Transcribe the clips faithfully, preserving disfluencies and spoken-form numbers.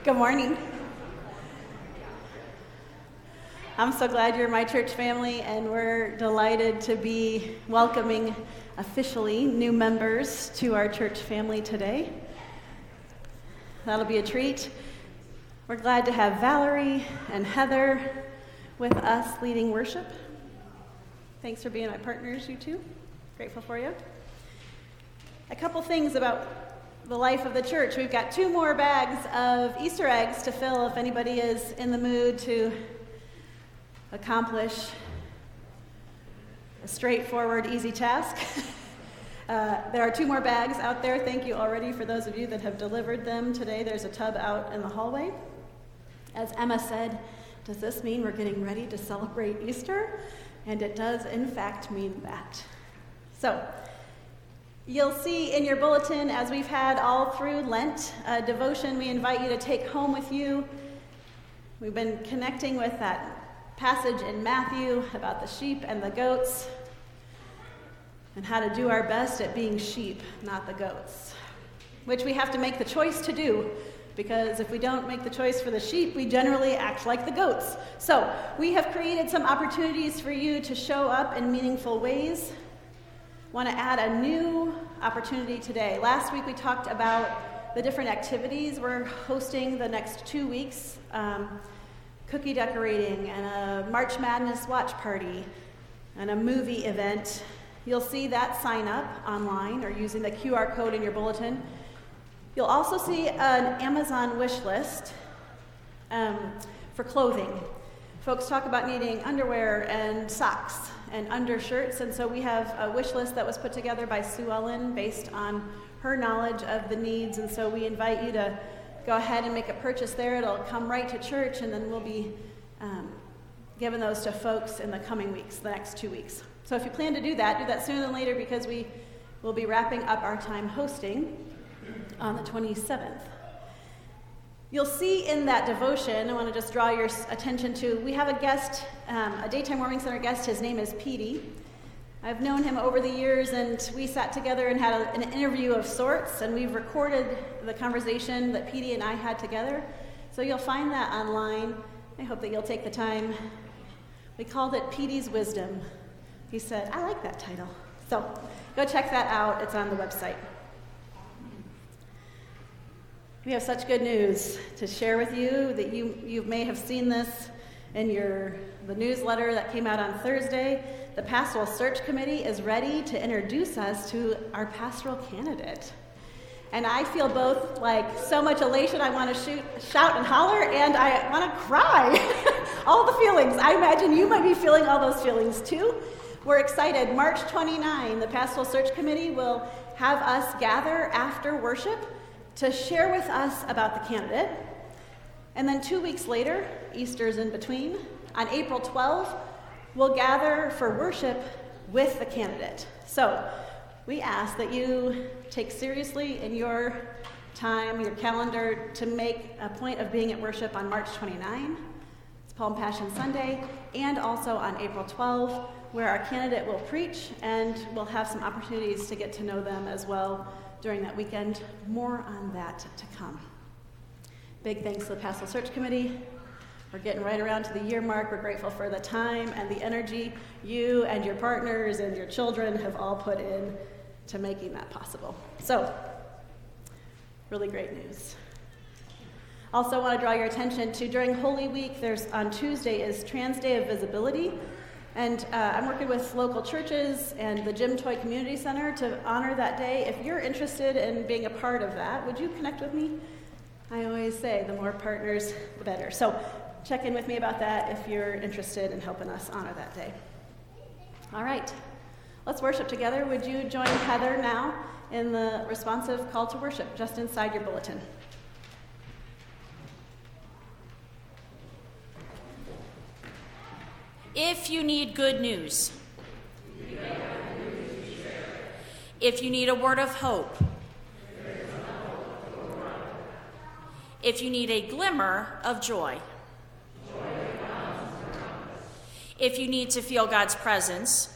Good morning. I'm so glad you're my church family, and we're delighted to be welcoming officially new members to our church family today. That'll be a treat. We're glad to have Valerie and Heather with us leading worship. Thanks for being my partners, you two. Grateful for you. A couple things about the life of the church. We've got two more bags of Easter eggs to fill if anybody is in the mood to accomplish a straightforward, easy task. uh, there are two more bags out there. Thank you already for those of you that have delivered them today. There's a tub out in the hallway. As Emma said, does this mean we're getting ready to celebrate Easter? And it does, in fact, mean that. So, you'll see in your bulletin, as we've had all through Lent, a devotion we invite you to take home with you. We've been connecting with that passage in Matthew about the sheep and the goats and how to do our best at being sheep, not the goats, which we have to make the choice to do, because if we don't make the choice for the sheep, we generally act like the goats. So we have created some opportunities for you to show up in meaningful ways. Want to add a new opportunity today. Last week we talked about the different activities we're hosting the next two weeks. Um, cookie decorating and a March Madness watch party and a movie event. You'll see that sign up online or using the Q R code in your bulletin. You'll also see an Amazon wish list um, for clothing. Folks talk about needing underwear and socks and undershirts, and so we have a wish list that was put together by Sue Ellen based on her knowledge of the needs, and so we invite you to go ahead and make a purchase there. It'll come right to church, and then we'll be um, giving those to folks in the coming weeks, the next two weeks. So if you plan to do that, do that sooner than later, because we will be wrapping up our time hosting on the twenty-seventh. You'll see in that devotion, I want to just draw your attention to, we have a guest, um, a Daytime Warming Center guest. His name is Petey. I've known him over the years, and we sat together and had a, an interview of sorts, and we've recorded the conversation that Petey and I had together. So you'll find that online. I hope that you'll take the time. We called it Petey's Wisdom. He said, I like that title. So go check that out. It's on the website. We have such good news to share with you that you, you may have seen this in your the newsletter that came out on Thursday. The Pastoral Search Committee is ready to introduce us to our pastoral candidate. And I feel both like so much elation, I want to shoot, shout and holler, and I want to cry. All the feelings. I imagine you might be feeling all those feelings too. We're excited. March twenty-ninth, the Pastoral Search Committee will have us gather after worship to share with us about the candidate. And then two weeks later, Easter's in between, on April twelfth, we'll gather for worship with the candidate. So we ask that you take seriously in your time, your calendar, to make a point of being at worship on March twenty-ninth. It's Palm Passion Sunday, and also on April twelfth, where our candidate will preach, and we'll have some opportunities to get to know them as well during that weekend. More on that to come. Big thanks to the Pastoral Search Committee. We're getting right around to the year mark. We're grateful for the time and the energy you and your partners and your children have all put in to making that possible. So, really great news. Also want to draw your attention to, during Holy Week, there's on Tuesday is Trans Day of Visibility. And uh, I'm working with local churches and the Jim Toy Community Center to honor that day. If you're interested in being a part of that, would you connect with me? I always say the more partners, the better. So check in with me about that if you're interested in helping us honor that day. All right, let's worship together. Would you join Heather now in the responsive call to worship just inside your bulletin? If you need good news, if you need a word of hope, if you need a glimmer of joy, if you need to feel God's presence,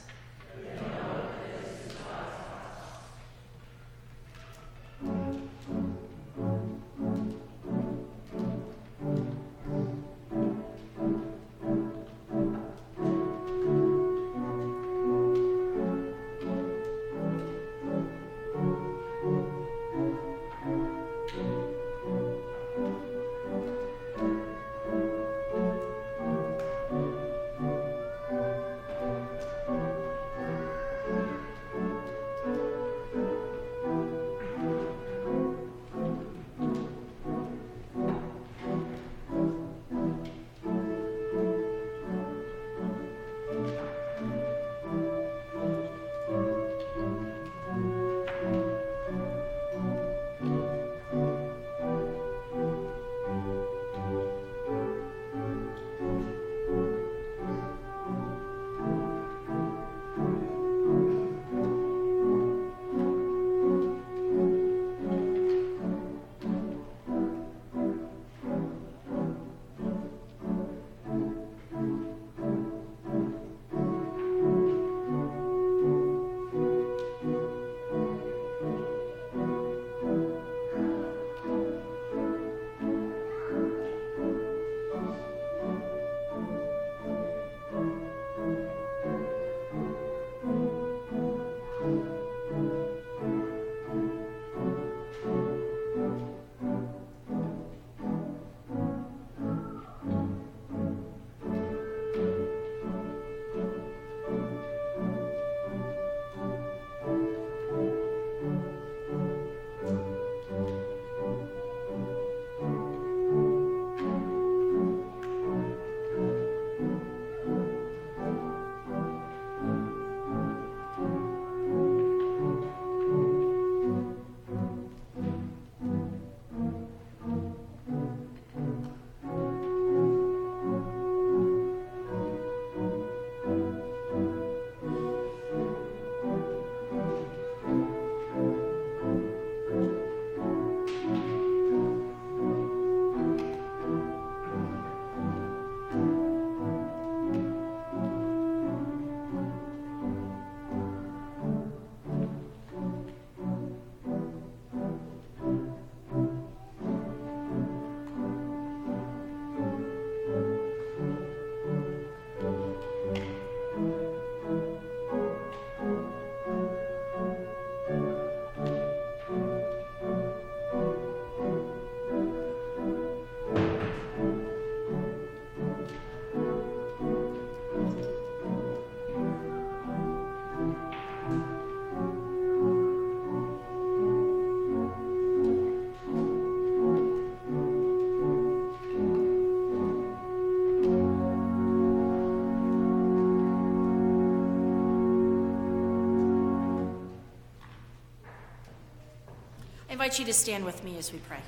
invite you to stand with me as we pray.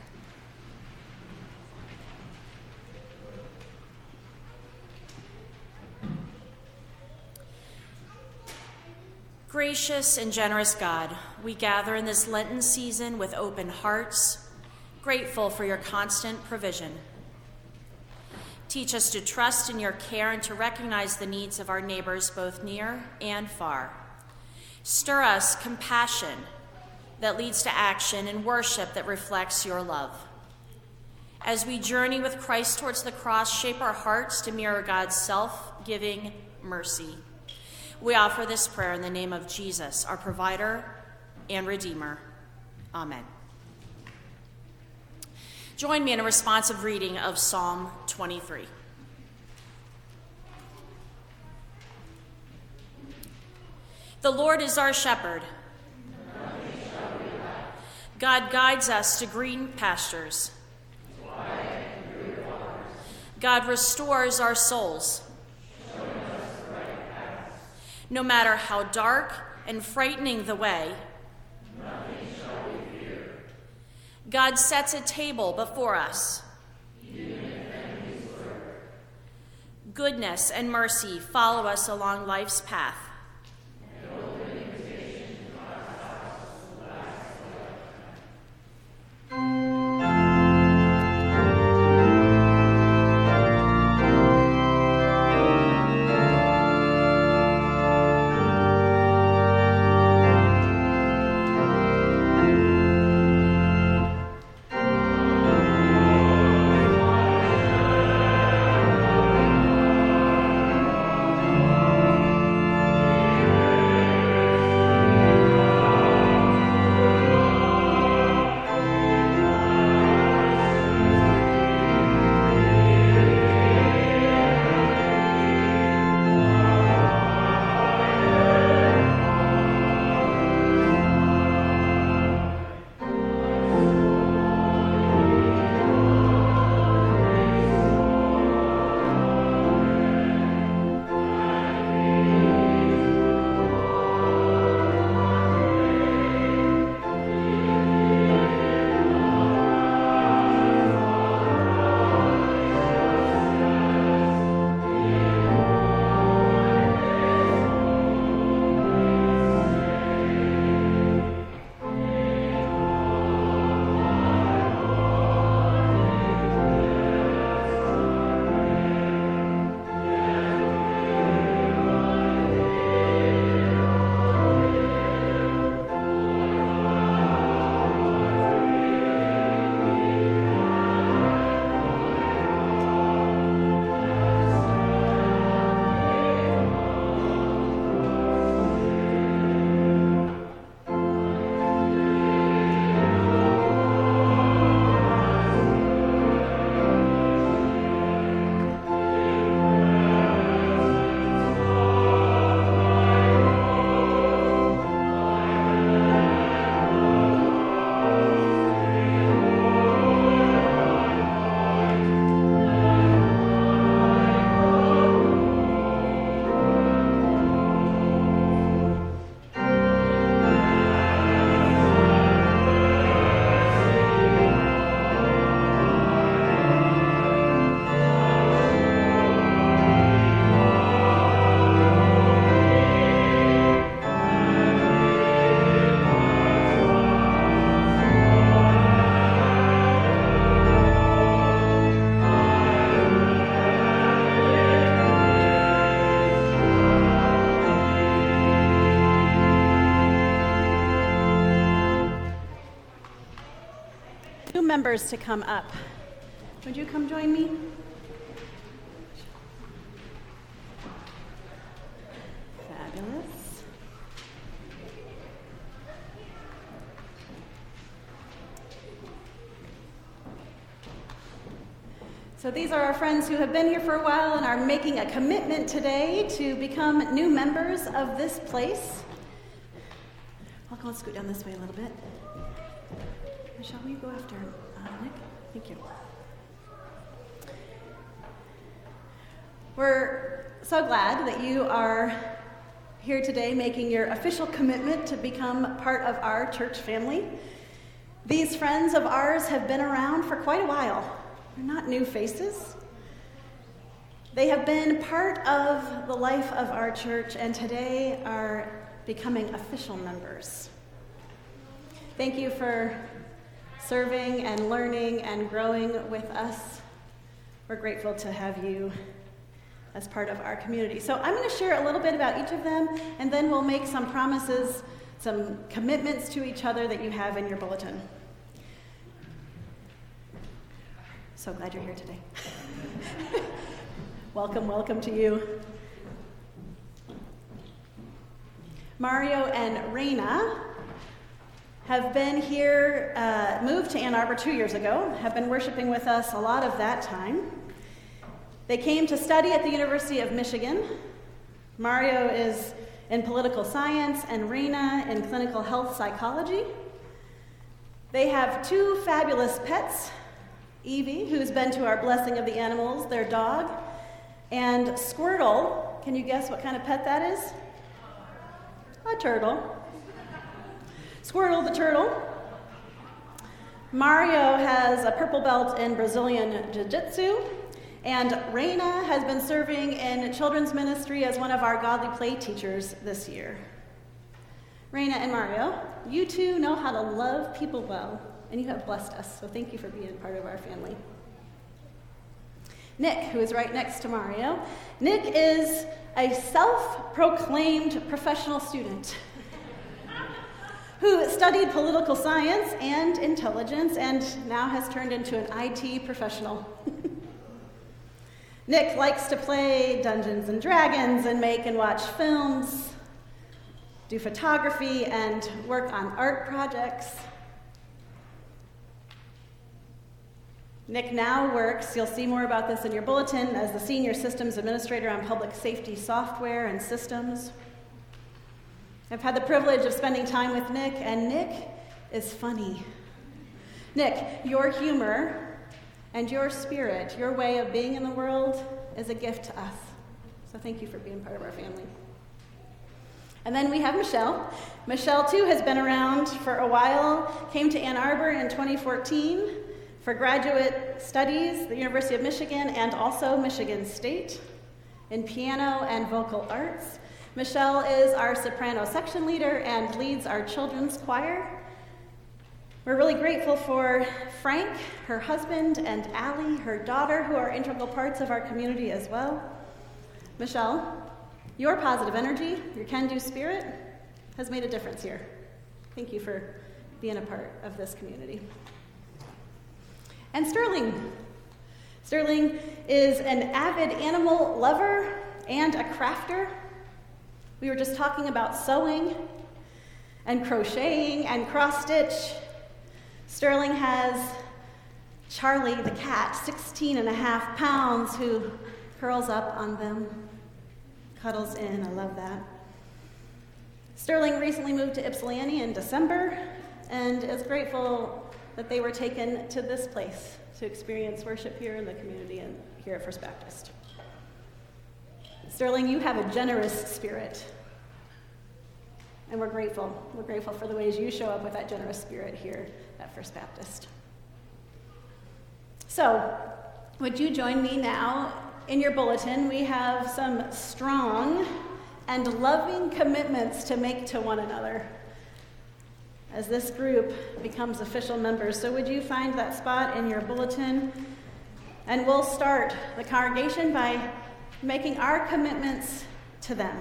Gracious and generous God, we gather in this Lenten season with open hearts, grateful for your constant provision. Teach us to trust in your care and to recognize the needs of our neighbors both near and far. Stir us compassion that leads to action and worship that reflects your love. As we journey with Christ towards the cross, shape our hearts to mirror God's self-giving mercy. We offer this prayer in the name of Jesus, our provider and Redeemer. Amen. Join me in a responsive reading of Psalm twenty-three. The Lord is our shepherd. God guides us to green pastures. God restores our souls. No matter how dark and frightening the way, nothing shall we fear. God sets a table before us. Even if enemies lurk. Goodness and mercy follow us along life's path. An open invitation to God's house will last a lifetime. Members to come up. Would you come join me? Fabulous. So these are our friends who have been here for a while and are making a commitment today to become new members of this place. I'll go and scoot down this way a little bit. Michelle, will you go after uh, Nick? Thank you. We're so glad that you are here today making your official commitment to become part of our church family. These friends of ours have been around for quite a while. They're not new faces. They have been part of the life of our church and today are becoming official members. Thank you for serving and learning and growing with us. We're grateful to have you as part of our community. So I'm going to share a little bit about each of them, and then we'll make some promises, some commitments to each other that you have in your bulletin. So glad you're here today. Welcome, welcome to you. Mario and Raina have been here, uh, moved to Ann Arbor two years ago, have been worshiping with us a lot of that time. They came to study at the University of Michigan. Mario is in political science and Raina in clinical health psychology. They have two fabulous pets, Evie, who's been to our Blessing of the Animals, their dog, and Squirtle. Can you guess what kind of pet that is? A turtle. Squirtle the turtle. Mario has a purple belt in Brazilian Jiu-Jitsu, and Raina has been serving in children's ministry as one of our godly play teachers this year. Raina and Mario, you two know how to love people well, and you have blessed us, so thank you for being part of our family. Nick, who is right next to Mario. Nick is a self-proclaimed professional student who studied political science and intelligence and now has turned into an I T professional. Nick likes to play Dungeons and Dragons and make and watch films, do photography, and work on art projects. Nick now works, you'll see more about this in your bulletin, as the Senior Systems Administrator on Public Safety Software and Systems. I've had the privilege of spending time with Nick, and Nick is funny. Nick, your humor and your spirit, your way of being in the world is a gift to us. So thank you for being part of our family. And then we have Michelle. Michelle, too, has been around for a while, came to Ann Arbor in twenty fourteen for graduate studies at the University of Michigan and also Michigan State in piano and vocal arts. Michelle is our soprano section leader and leads our children's choir. We're really grateful for Frank, her husband, and Allie, her daughter, who are integral parts of our community as well. Michelle, your positive energy, your can-do spirit, has made a difference here. Thank you for being a part of this community. And Sterling. Sterling is an avid animal lover and a crafter. We were just talking about sewing and crocheting and cross-stitch. Sterling has Charlie the cat, sixteen and a half pounds, who curls up on them, cuddles in. I love that. Sterling recently moved to Ypsilanti in December and is grateful that they were taken to this place to experience worship here in the community and here at First Baptist. Sterling, you have a generous spirit, and we're grateful. We're grateful for the ways you show up with that generous spirit here at First Baptist. So, would you join me now? In your bulletin, we have some strong and loving commitments to make to one another as this group becomes official members. So would you find that spot in your bulletin? And we'll start the congregation by making our commitments to them.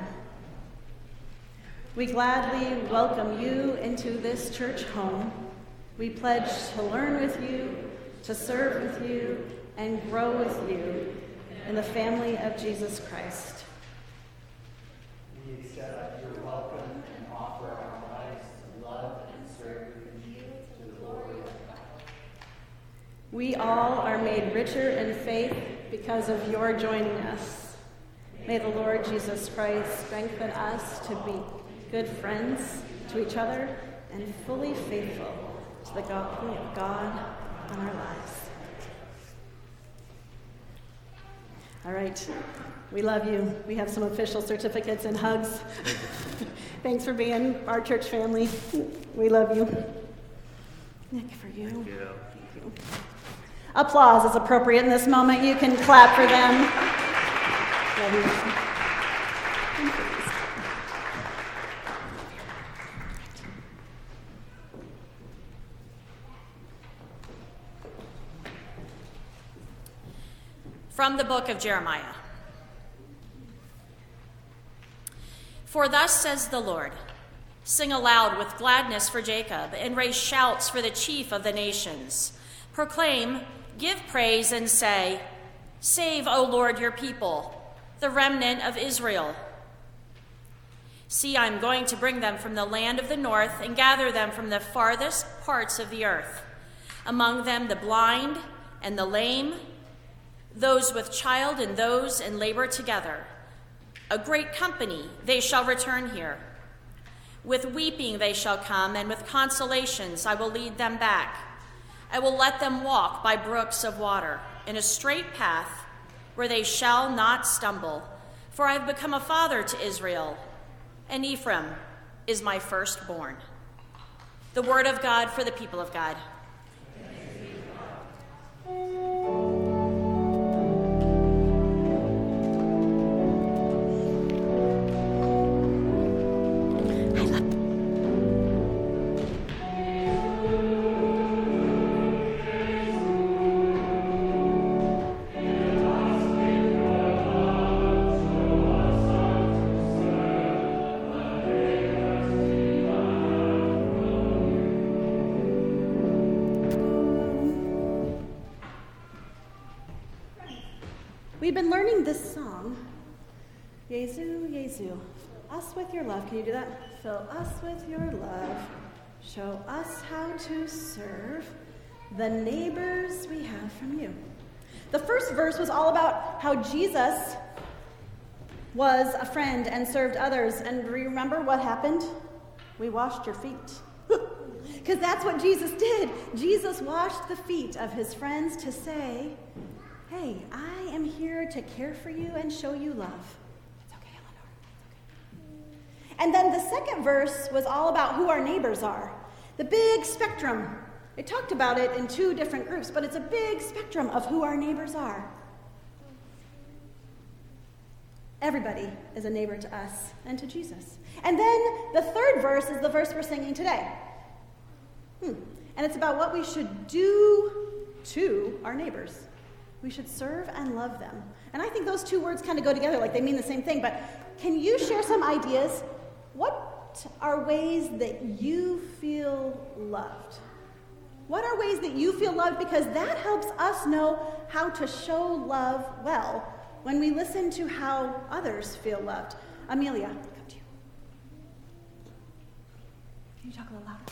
We gladly welcome you into this church home. We pledge to learn with you, to serve with you, and grow with you in the family of Jesus Christ. We accept your welcome and offer our lives to love and serve you to the glory of God. We all are made richer in faith because of your joining us. May the Lord Jesus Christ strengthen us to be good friends to each other and fully faithful to the God of God in our lives. All right, we love you. We have some official certificates and hugs. Thanks for being our church family. We love you. Nick, for you. Thank you. Thank you. Applause is appropriate in this moment. You can clap for them. From the book of Jeremiah. For thus says the Lord, sing aloud with gladness for Jacob, and raise shouts for the chief of the nations. Proclaim, give praise, and say, save, O Lord, your people, the remnant of Israel. See, I am going to bring them from the land of the north and gather them from the farthest parts of the earth, among them the blind and the lame, those with child and those in labor together. A great company they shall return here. With weeping they shall come, and with consolations I will lead them back. I will let them walk by brooks of water, in a straight path where they shall not stumble. For I have become a father to Israel, and Ephraim is my firstborn. The word of God for the people of God. We've been learning this song, Jesu, Jesu, us with your love. Can you do that? Fill us with your love. Show us how to serve the neighbors we have from you. The first verse was all about how Jesus was a friend and served others. And remember what happened? We washed your feet. Because that's what Jesus did. Jesus washed the feet of his friends to say, hey, I am here to care for you and show you love. It's okay, Eleanor. It's okay. And then the second verse was all about who our neighbors are. The big spectrum. It talked about it in two different groups, but it's a big spectrum of who our neighbors are. Everybody is a neighbor to us and to Jesus. And then the third verse is the verse we're singing today. Hmm. And it's about what we should do to our neighbors. We should serve and love them. And I think those two words kind of go together, like they mean the same thing. But can you share some ideas? What are ways that you feel loved? What are ways that you feel loved? Because that helps us know how to show love well when we listen to how others feel loved. Amelia, I'll come to you. Can you talk a little louder?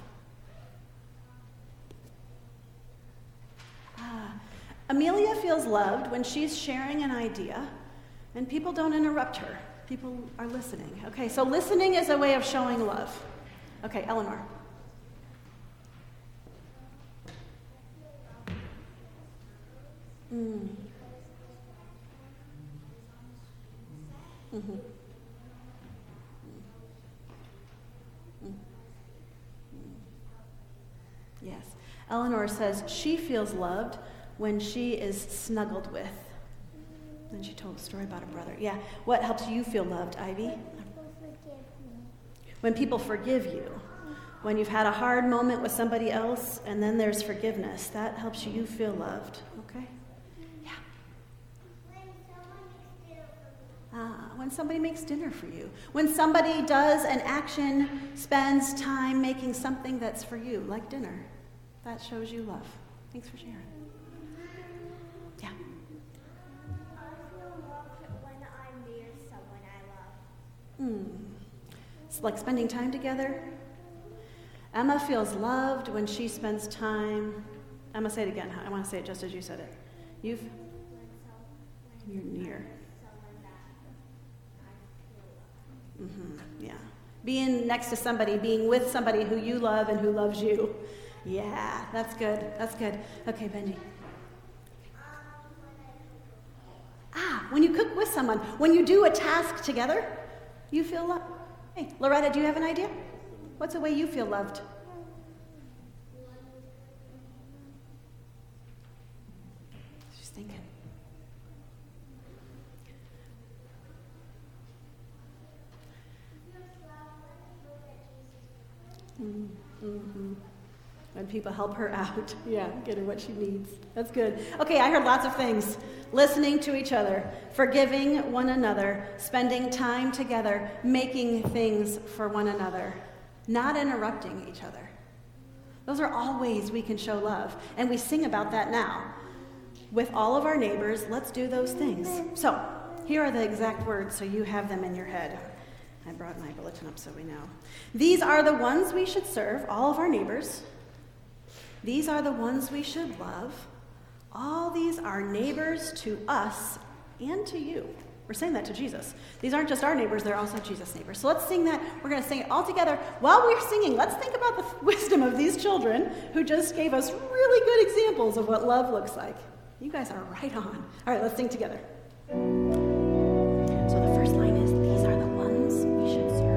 Ah. Amelia feels loved when she's sharing an idea and people don't interrupt her. People are listening. Okay, so listening is a way of showing love. Okay, Eleanor. Mm. Mm-hmm. Mm. Yes. Eleanor says she feels loved when she is snuggled with. And she told a story about a brother. Yeah. What helps you feel loved, Ivy? When people forgive you. When you've had a hard moment with somebody else and then there's forgiveness. That helps you feel loved. Okay? Yeah. Ah, when somebody makes dinner for you. When somebody does an action, spends time making something that's for you, like dinner. That shows you love. Thanks for sharing. Yeah. I feel loved when I'm near someone I love. Hmm. It's like spending time together. Emma feels loved when she spends time. Emma, say it again. I want to say it just as you said it. You've. You're near. Mm-hmm. Yeah. Being next to somebody, being with somebody who you love and who loves you. Yeah, that's good. That's good. Okay, Benji. Ah, when you cook with someone, when you do a task together, you feel loved. Hey, Loretta, do you have an idea? What's a way you feel loved? sink in. Mm-hmm. When people help her out, yeah, get her what she needs. That's good. Okay, I heard lots of things. Listening to each other, forgiving one another, spending time together, making things for one another, not interrupting each other. Those are all ways we can show love, and we sing about that now. With all of our neighbors, let's do those things. So, here are the exact words so you have them in your head. I brought my bulletin up so we know. These are the ones we should serve, all of our neighbors. These are the ones we should love. All these are neighbors to us and to you. We're saying that to Jesus. These aren't just our neighbors, they're also Jesus' neighbors. So let's sing that. We're going to sing it all together. While we're singing, let's think about the wisdom of these children who just gave us really good examples of what love looks like. You guys are right on. All right, let's sing together. So the first line is, these are the ones we should serve.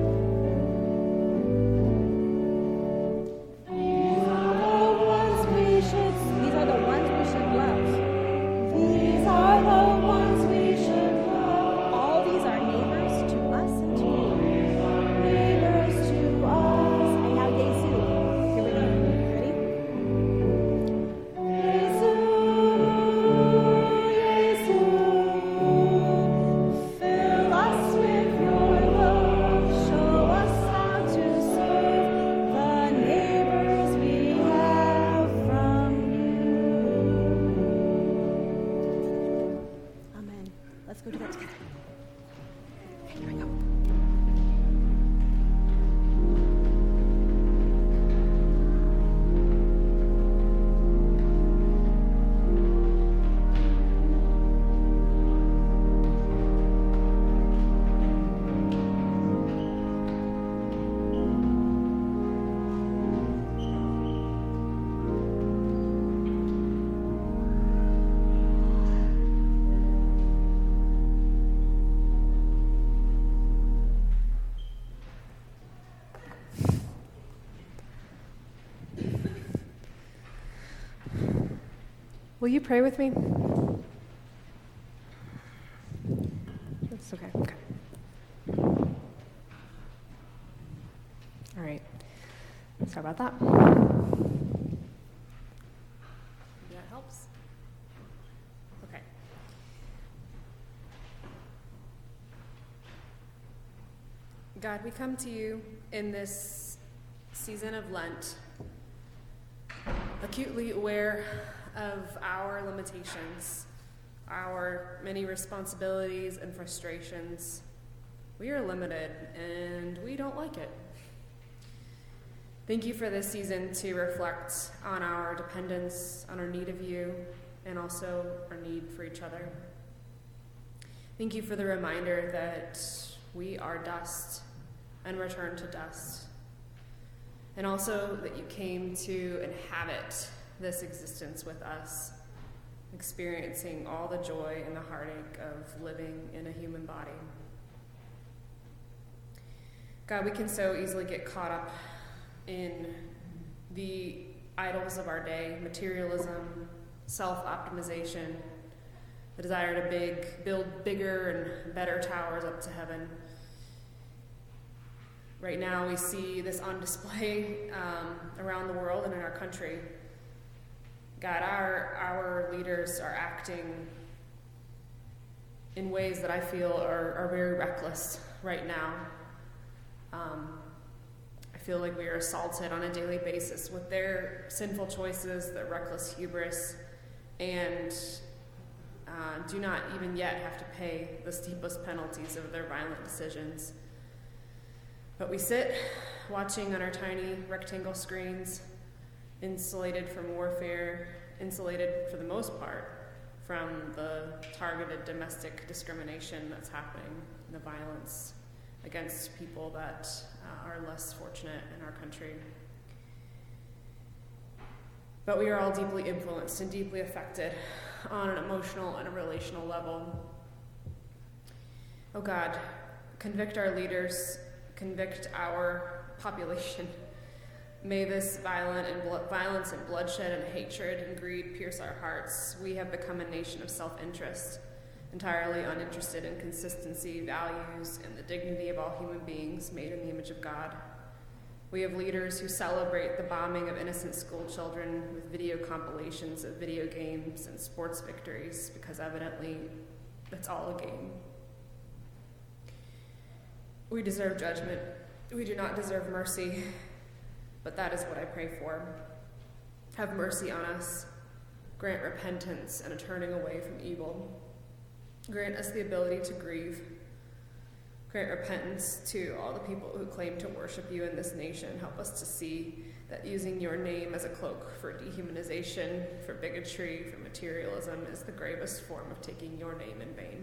These are the ones we should, these are the ones we should love. These are the ones we should love. All these are neighbors to us and to you. Neighbors to us. And now Yesu. Here we go. Ready? Yesu, Yesu, fill us with your love. Show us how to serve the neighbors we have from you. Amen. Let's go do that together. Here we go. Will you pray with me? That's okay. Okay. All right. Sorry about that. That helps. Okay. God, we come to you in this season of Lent, acutely aware of our limitations, our many responsibilities and frustrations. We are limited, and we don't like it. Thank you for this season to reflect on our dependence, on our need of you, and also our need for each other. Thank you for the reminder that we are dust and return to dust, and also that you came to inhabit this existence with us, experiencing all the joy and the heartache of living in a human body. God, we can so easily get caught up in the idols of our day, materialism, self-optimization, the desire to big, build bigger and better towers up to heaven. Right now we see this on display um, around the world and in our country. God, our our leaders are acting in ways that I feel are, are very reckless right now. Um, I feel like we are assaulted on a daily basis with their sinful choices, their reckless hubris, and uh, do not even yet have to pay the steepest penalties of their violent decisions. But we sit watching on our tiny rectangle screens, insulated from warfare, insulated for the most part from the targeted domestic discrimination that's happening, the violence against people that uh, are less fortunate in our country. But we are all deeply influenced and deeply affected on an emotional and a relational level. Oh God, convict our leaders, convict our population May this violent and blo- violence and bloodshed and hatred and greed pierce our hearts. We have become a nation of self-interest, entirely uninterested in consistency, values, and the dignity of all human beings made in the image of God. We have leaders who celebrate the bombing of innocent school children with video compilations of video games and sports victories, because evidently it's all a game. We deserve judgment. We do not deserve mercy, but that is what I pray for. Have mercy on us. Grant repentance and a turning away from evil. Grant us the ability to grieve. Grant repentance to all the people who claim to worship you in this nation. Help us to see that using your name as a cloak for dehumanization, for bigotry, for materialism is the gravest form of taking your name in vain.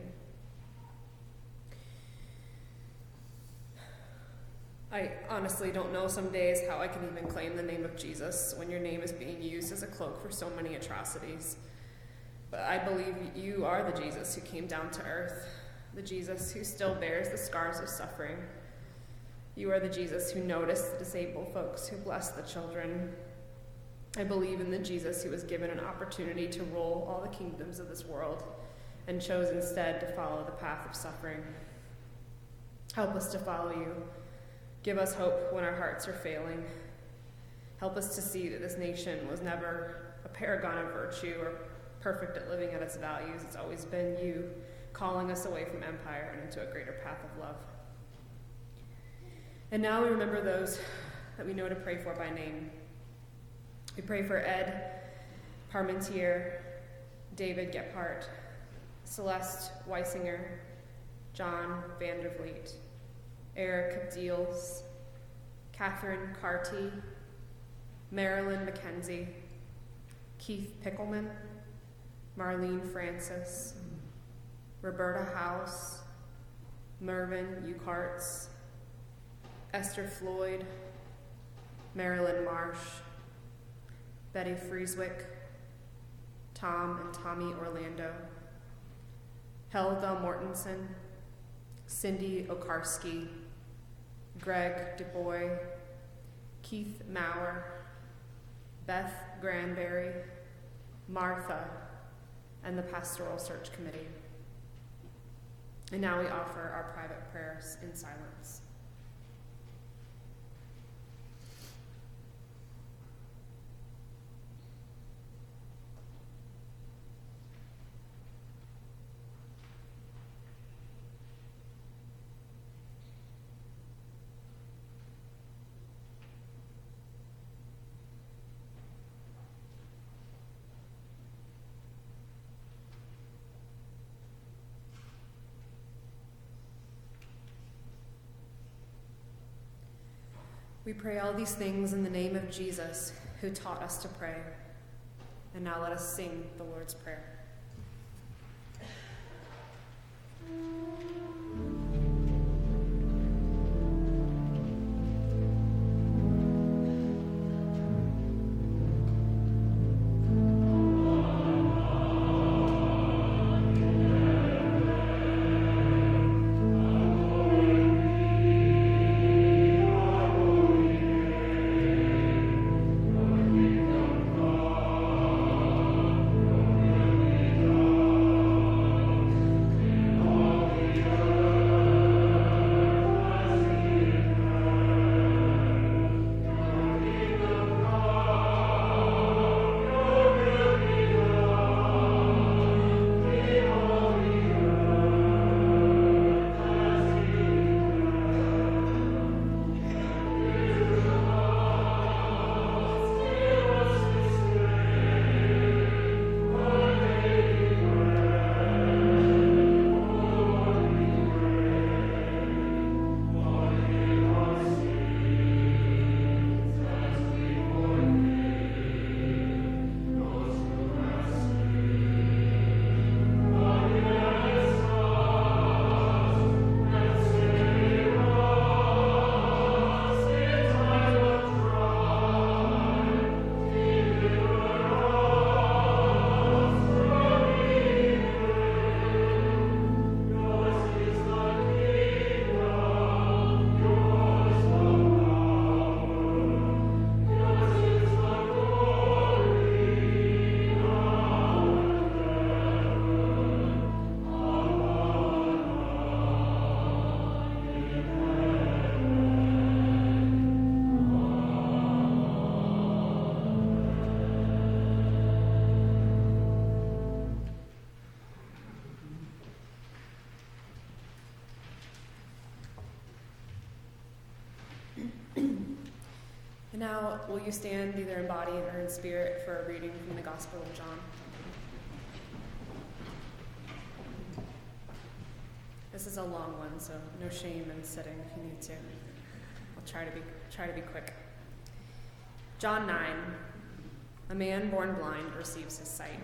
I honestly don't know some days how I can even claim the name of Jesus when your name is being used as a cloak for so many atrocities. But I believe you are the Jesus who came down to earth, the Jesus who still bears the scars of suffering. You are the Jesus who noticed the disabled folks, who blessed the children. I believe in the Jesus who was given an opportunity to rule all the kingdoms of this world and chose instead to follow the path of suffering. Help us to follow you. Give us hope when our hearts are failing. Help us to see that this nation was never a paragon of virtue or perfect at living at its values. It's always been you calling us away from empire and into a greater path of love. And now we remember those that we know to pray for by name. We pray for Ed Parmentier, David Gephardt, Celeste Weisinger, John Vandervliet, Eric Deals, Catherine Carty, Marilyn McKenzie, Keith Pickelman, Marlene Francis, Roberta House, Mervyn Ucarts, Esther Floyd, Marilyn Marsh, Betty Frieswick, Tom and Tommy Orlando, Helga Mortensen, Cindy Okarski, Greg DuBois, Keith Maurer, Beth Granberry, Martha, and the Pastoral Search Committee. And now we offer our private prayers in silence. We pray all these things in the name of Jesus, who taught us to pray. And now let us sing the Lord's Prayer. Amen. And now, will you stand either in body or in spirit for a reading from the Gospel of John? This is a long one, so no shame in sitting if you need to. I'll try to be try to be quick. John nine. A man born blind receives his sight.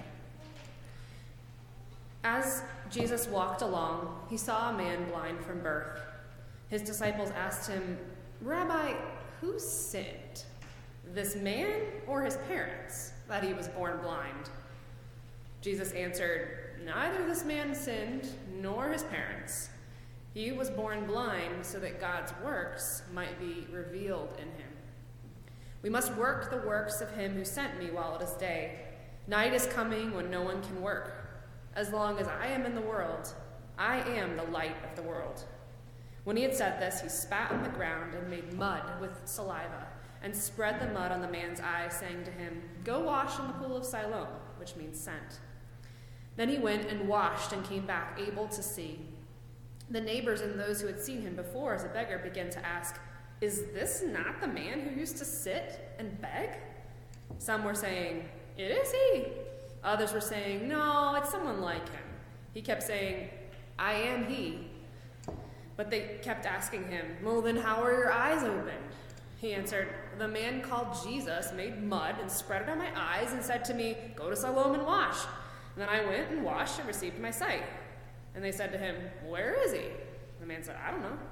As Jesus walked along, he saw a man blind from birth. His disciples asked him, "Rabbi, who sinned, this man or his parents, that he was born blind?" Jesus answered, "Neither this man sinned nor his parents. He was born blind so that God's works might be revealed in him. We must work the works of him who sent me while it is day. Night is coming when no one can work. As long as I am in the world, I am the light of the world." When he had said this, he spat on the ground and made mud with saliva and spread the mud on the man's eyes, saying to him, "Go wash in the pool of Siloam," which means sent. Then he went and washed and came back able to see. The neighbors and those who had seen him before as a beggar began to ask, "Is this not the man who used to sit and beg?" Some were saying, "It is he." Others were saying, "No, it's someone like him." He kept saying, "I am he." But they kept asking him, "Well, then how are your eyes opened?" He answered, "The man called Jesus made mud and spread it on my eyes and said to me, 'Go to Siloam and wash.' And then I went and washed and received my sight." And they said to him, "Where is he?" The man said, "I don't know."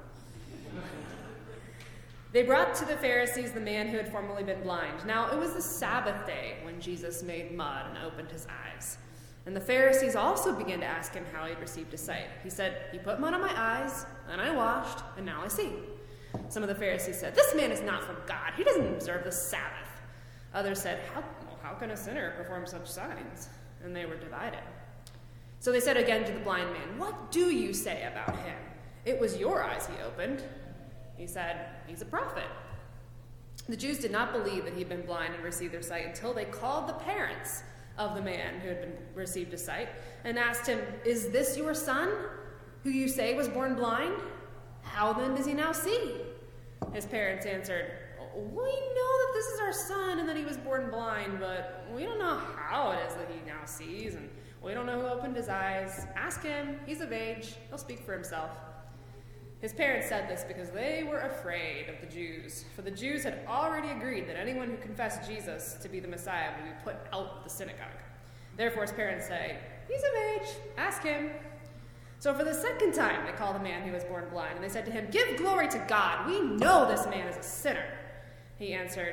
They brought to the Pharisees the man who had formerly been blind. Now it was the Sabbath day when Jesus made mud and opened his eyes. And the Pharisees also began to ask him how he had received his sight. He said, "He put mud on my eyes, and I washed, and now I see." Some of the Pharisees said, "This man is not from God. He doesn't observe the Sabbath." Others said, how, well, how can a sinner perform such signs?" And they were divided. So they said again to the blind man, "What do you say about him? It was your eyes he opened." He said, "He's a prophet." The Jews did not believe that he had been blind and received their sight until they called the parents of the man who had been received his sight and asked him, "Is this your son, who you say was born blind? How then does he now see?" His parents answered, "We know that this is our son and that he was born blind, but we don't know how it is that he now sees, and we don't know who opened his eyes. Ask him. He's of age. He'll speak for himself." His parents said this because they were afraid of the Jews, for the Jews had already agreed that anyone who confessed Jesus to be the Messiah would be put out of the synagogue. Therefore his parents say, "He's of age. Ask him." So for the second time they called the man who was born blind, and they said to him, "Give glory to God. We know this man is a sinner." He answered,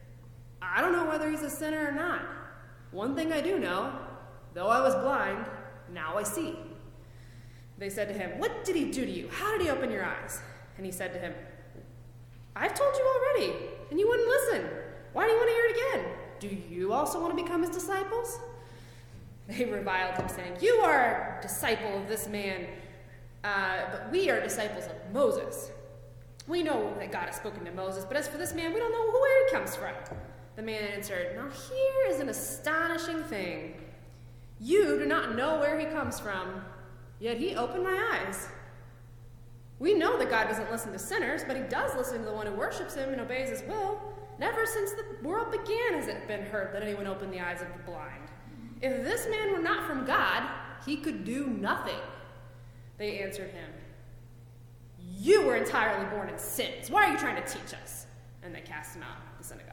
"I don't know whether he's a sinner or not. One thing I do know, though I was blind, now I see." They said to him, "What did he do to you? How did he open your eyes?" And he said to him, "I've told you already, and you wouldn't listen. Why do you want to hear it again? Do you also want to become his disciples?" They reviled him, saying, "You are a disciple of this man, uh, but we are disciples of Moses. We know that God has spoken to Moses, but as for this man, we don't know where he comes from." The man answered, "Now here is an astonishing thing. You do not know where he comes from, yet he opened my eyes. We know that God doesn't listen to sinners, but he does listen to the one who worships him and obeys his will. Never since the world began has it been heard that anyone opened the eyes of the blind. If this man were not from God, he could do nothing." They answered him, "You were entirely born in sins. Why are you trying to teach us?" And they cast him out of the synagogue.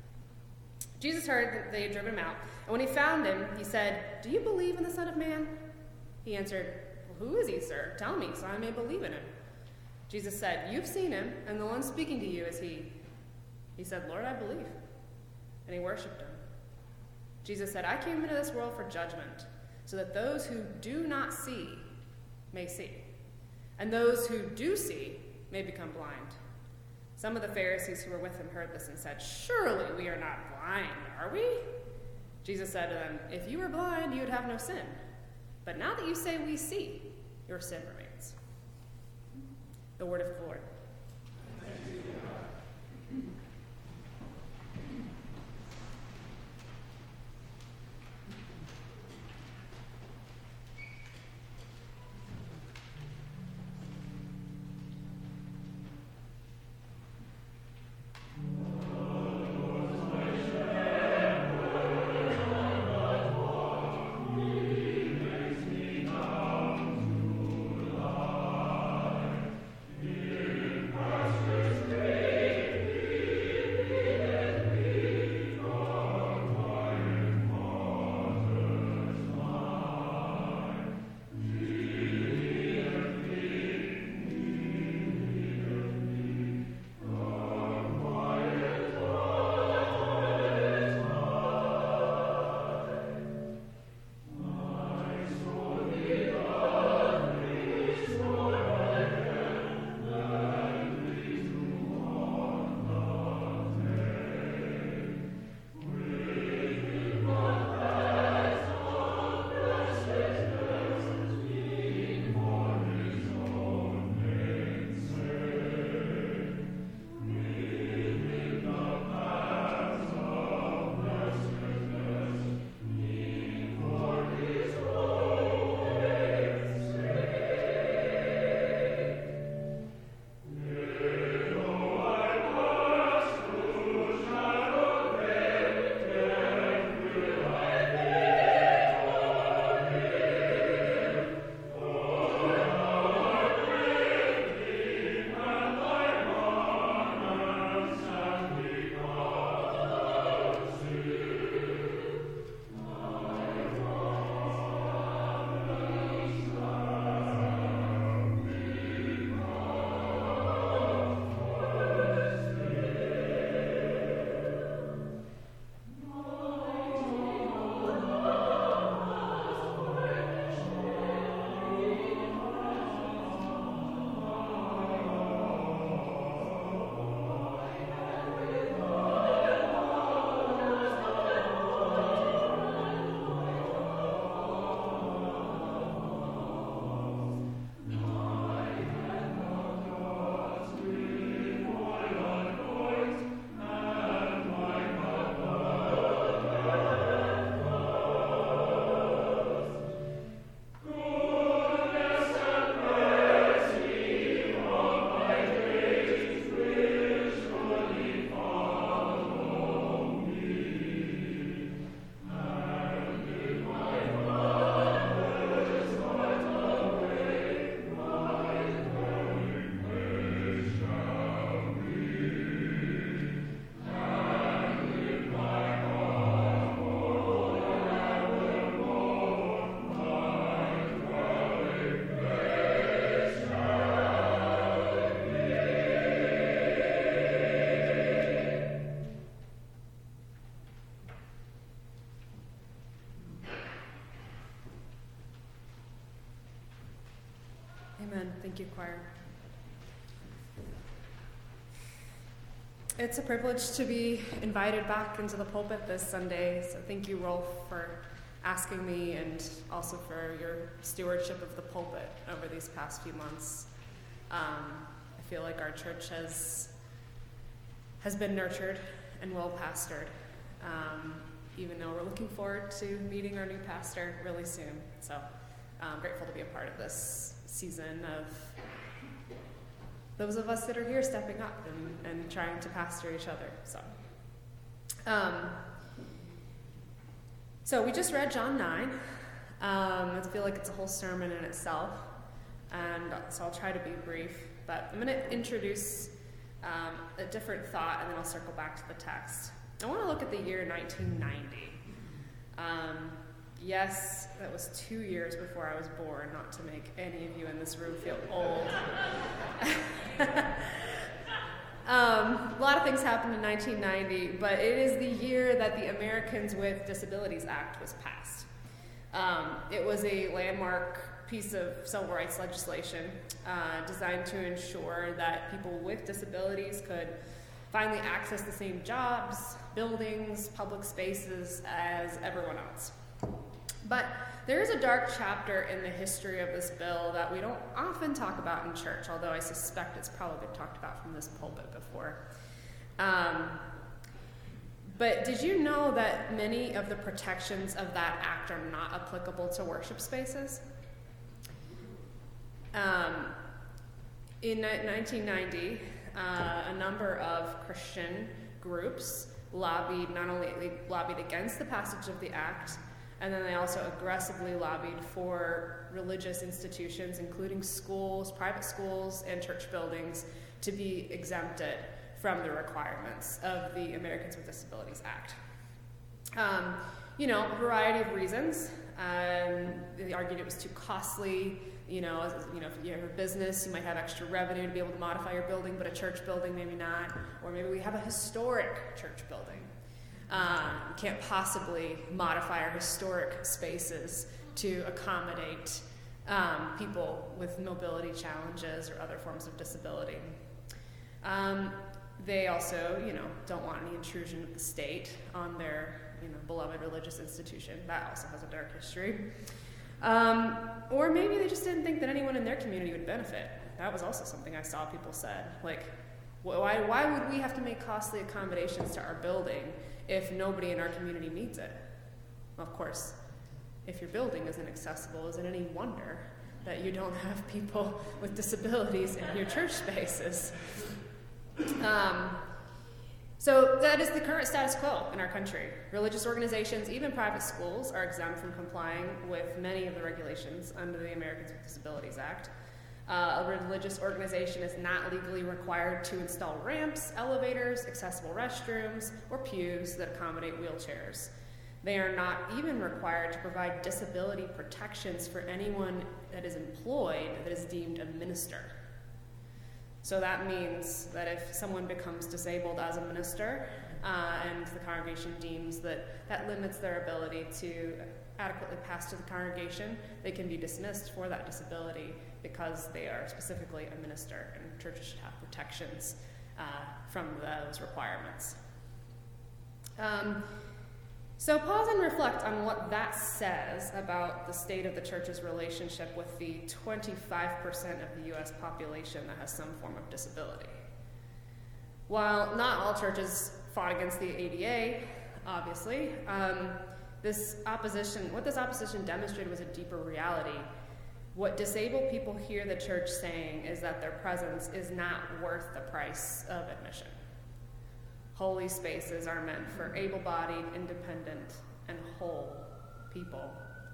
Jesus heard that they had driven him out, and when he found him, he said, "Do you believe in the Son of Man?" He answered, "Well, who is he, sir? Tell me, so I may believe in him." Jesus said, "You've seen him, and the one speaking to you is he." He said, "Lord, I believe." And he worshipped him. Jesus said, "I came into this world for judgment, so that those who do not see may see, and those who do see may become blind." Some of the Pharisees who were with him heard this and said, "Surely we are not blind, are we?" Jesus said to them, "If you were blind, you would have no sin. But now that you say we see, your sin remains." The word of the Lord. Amen. Thank you, choir. It's a privilege to be invited back into the pulpit this Sunday, so thank you, Rolf, for asking me and also for your stewardship of the pulpit over these past few months. Um, I feel like our church has has been nurtured and well pastored, um, even though we're looking forward to meeting our new pastor really soon. So I'm grateful to be a part of this season of those of us that are here stepping up and, and trying to pastor each other. So, um, so we just read John nine. Um, I feel like it's a whole sermon in itself, and so I'll try to be brief. But I'm going to introduce um, a different thought, and then I'll circle back to the text. I want to look at the year nineteen ninety. Um, yes, that was two years before I was born, not to make any of you in this room feel old. um, a lot of things happened in nineteen ninety, but it is the year that the Americans with Disabilities Act was passed. Um, it was a landmark piece of civil rights legislation uh, designed to ensure that people with disabilities could finally access the same jobs, buildings, public spaces as everyone else. But there is a dark chapter in the history of this bill that we don't often talk about in church, although I suspect it's probably been talked about from this pulpit before. Um, but did you know that many of the protections of that act are not applicable to worship spaces? Um, in nineteen ninety, uh, a number of Christian groups lobbied, not only they lobbied against the passage of the act, and then they also aggressively lobbied for religious institutions, including schools, private schools, and church buildings, to be exempted from the requirements of the Americans with Disabilities Act. Um, you know, a variety of reasons. Um, they argued it was too costly. You know, as, you know, if you have a business, you might have extra revenue to be able to modify your building, but a church building, maybe not. Or maybe we have a historic church building. Um, you can't possibly modify our historic spaces to accommodate um, people with mobility challenges or other forms of disability. Um, they also, you know, don't want any intrusion of the state on their, you know, beloved religious institution. That also has a dark history. Um, or maybe they just didn't think that anyone in their community would benefit. That was also something I saw people said. Like, why, why would we have to make costly accommodations to our building if nobody in our community needs it? Of course, if your building isn't accessible, is it any wonder that you don't have people with disabilities in your church spaces? Um, so that is the current status quo in our country. Religious organizations, even private schools, are exempt from complying with many of the regulations under the Americans with Disabilities Act. Uh, a religious organization is not legally required to install ramps, elevators, accessible restrooms, or pews that accommodate wheelchairs. They are not even required to provide disability protections for anyone that is employed that is deemed a minister. So that means that if someone becomes disabled as a minister, uh, and the congregation deems that that limits their ability to adequately pass to the congregation, they can be dismissed for that disability because they are specifically a minister, and churches should have protections uh, from those requirements. Um, so pause and reflect on what that says about the state of the church's relationship with the twenty-five percent of the U S population that has some form of disability. While not all churches fought against the A D A, obviously, um, this opposition, what this opposition demonstrated was a deeper reality. What disabled people hear the church saying is that their presence is not worth the price of admission. Holy spaces are meant for able-bodied, independent, and whole people.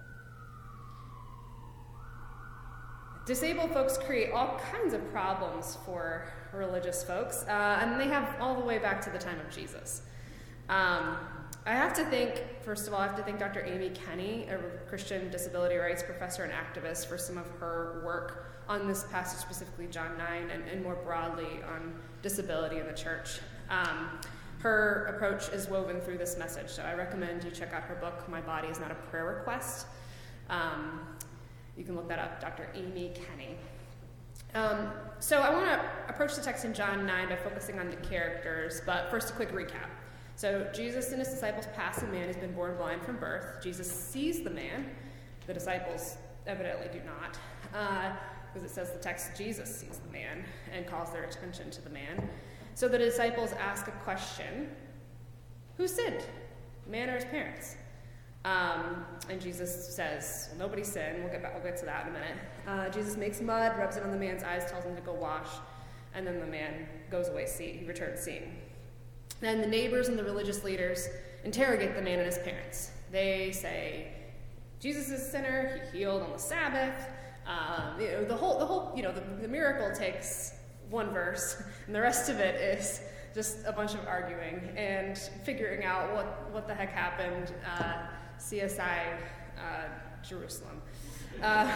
Disabled folks create all kinds of problems for religious folks, uh, and they have all the way back to the time of Jesus. Um, I have to thank, first of all, I have to thank Doctor Amy Kenny, a Christian disability rights professor and activist, for some of her work on this passage, specifically John nine, and, and more broadly on disability in the church. Um, her approach is woven through this message, so I recommend you check out her book, My Body is Not a Prayer Request. Um, you can look that up, Doctor Amy Kenny. Um, so I want to approach the text in John nine by focusing on the characters, but first a quick recap. So Jesus and his disciples pass a man who's been born blind from birth. Jesus sees the man. The disciples evidently do not, uh, because it says the text, Jesus sees the man and calls their attention to the man. So the disciples ask a question: who sinned, man or his parents? Um, and Jesus says, well, nobody sinned. We'll get back, we'll get to that in a minute. Uh, Jesus makes mud, rubs it on the man's eyes, tells him to go wash, and then the man goes away, see, he returns seeing. Then the neighbors and the religious leaders interrogate the man and his parents. They say, Jesus is a sinner, he healed on the Sabbath. Um, you know, the whole, the whole, you know, the, the miracle takes one verse, and the rest of it is just a bunch of arguing and figuring out what, what the heck happened. Uh, C S I uh, Jerusalem. Uh,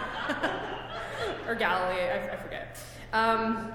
or Galilee, I, I forget. Um,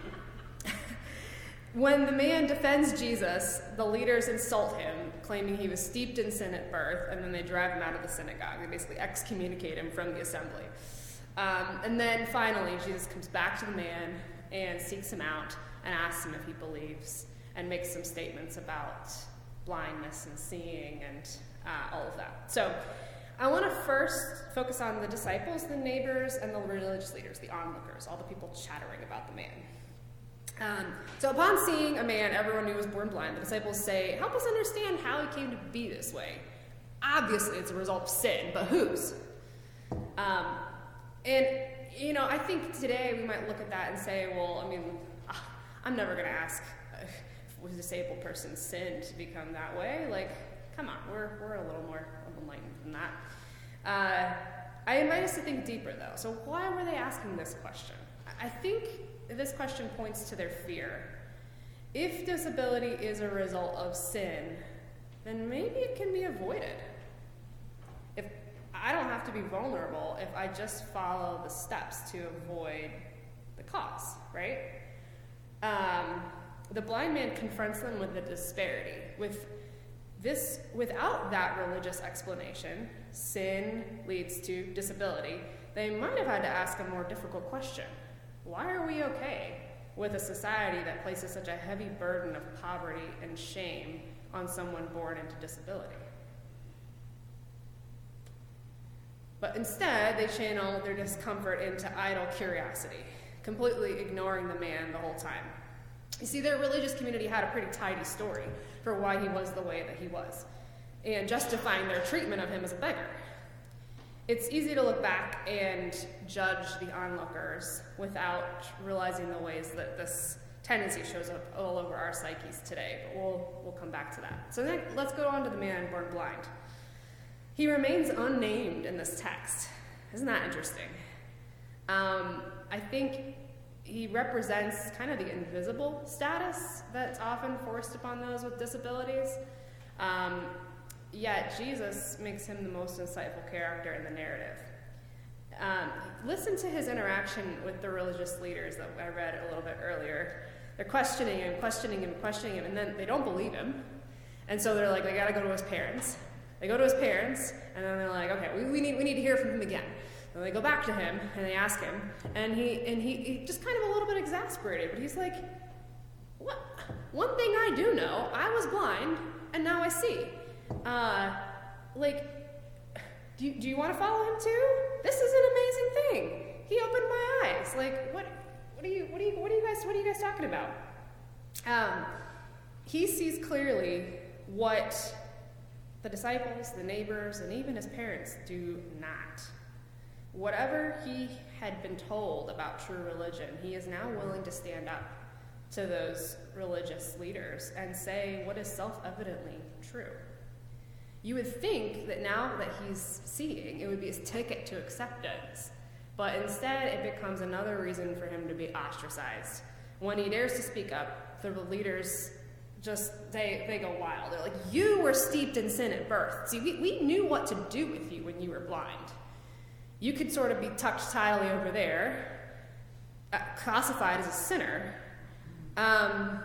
when the man defends Jesus, the leaders insult him, claiming he was steeped in sin at birth, and then they drive him out of the synagogue. They basically excommunicate him from the assembly. Um, and then finally, Jesus comes back to the man and seeks him out and asks him if he believes, and makes some statements about blindness and seeing and uh, all of that. So I want to first focus on the disciples, the neighbors, and the religious leaders, the onlookers, all the people chattering about the man. Um, so upon seeing a man everyone knew was born blind, the disciples say, help us understand how he came to be this way. Obviously, it's a result of sin, but whose? Um, and, you know, I think today we might look at that and say, well, I mean, I'm never going to ask if a disabled person sinned to become that way. Like, come on, we're, we're a little more enlightened than that. Uh, I invite us to think deeper, though. So why were they asking this question? I think this question points to their fear. If disability is a result of sin, then maybe it can be avoided. If I don't have to be vulnerable if I just follow the steps to avoid the cause, right? Um, the blind man confronts them with the disparity. With this, without that religious explanation, sin leads to disability. They might have had to ask a more difficult question. Why are we okay with a society that places such a heavy burden of poverty and shame on someone born into disability? But instead, they channel their discomfort into idle curiosity, completely ignoring the man the whole time. You see, their religious community had a pretty tidy story for why he was the way that he was, and justifying their treatment of him as a beggar. It's easy to look back and judge the onlookers without realizing the ways that this tendency shows up all over our psyches today, but we'll, we'll come back to that. So then let's go on to the man born blind. He remains unnamed in this text. Isn't that interesting? Um, I think he represents kind of the invisible status that's often forced upon those with disabilities. Um, yet Jesus makes him the most insightful character in the narrative. Um, listen to his interaction with the religious leaders that I read a little bit earlier. They're questioning him, questioning him, questioning him, and then they don't believe him. And so they're like, they gotta go to his parents. They go to his parents, and then they're like, okay, we, we need we need to hear from him again. And they go back to him, and they ask him, and he and he, he just kind of a little bit exasperated, but he's like, what? One thing I do know, I was blind, and now I see. Uh, like, do you, do you want to follow him too? This is an amazing thing. He opened my eyes. Like, what? What are you? What are you? What are you guys? What are you guys talking about? Um, he sees clearly what the disciples, the neighbors, and even his parents do not. Whatever he had been told about true religion, he is now willing to stand up to those religious leaders and say what is self-evidently true. You would think that now that he's seeing, it would be his ticket to acceptance, but instead it becomes another reason for him to be ostracized. When he dares to speak up, the leaders just, they, they go wild. They're like, you were steeped in sin at birth. See, we, we knew what to do with you when you were blind. You could sort of be tucked tidily over there, uh, classified as a sinner. Um,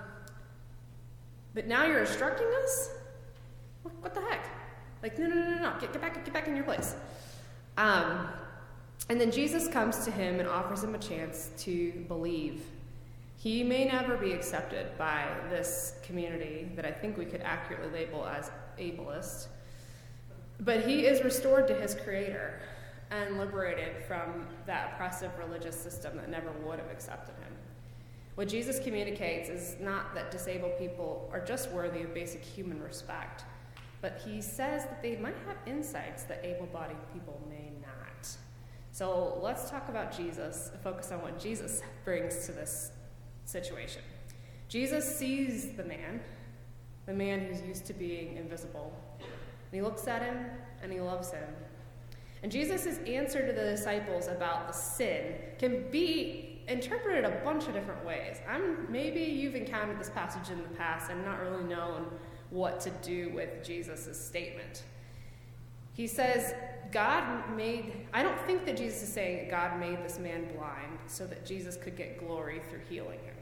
but now you're instructing us? What, what the heck? Like, no, no, no, no, no. Get, get back, get back in your place. Um, and then Jesus comes to him and offers him a chance to believe. He may never be accepted by this community that I think we could accurately label as ableist, but he is restored to his creator and liberated from that oppressive religious system that never would have accepted him. What Jesus communicates is not that disabled people are just worthy of basic human respect, but he says that they might have insights that able-bodied people may not. So let's talk about Jesus, focus on what Jesus brings to this situation. Jesus sees the man, the man who's used to being invisible, and he looks at him and he loves him. And Jesus' answer to the disciples about the sin can be interpreted a bunch of different ways. I'm, maybe you've encountered this passage in the past and not really known what to do with Jesus' statement. He says, God made, I don't think that Jesus is saying that God made this man blind so that Jesus could get glory through healing him.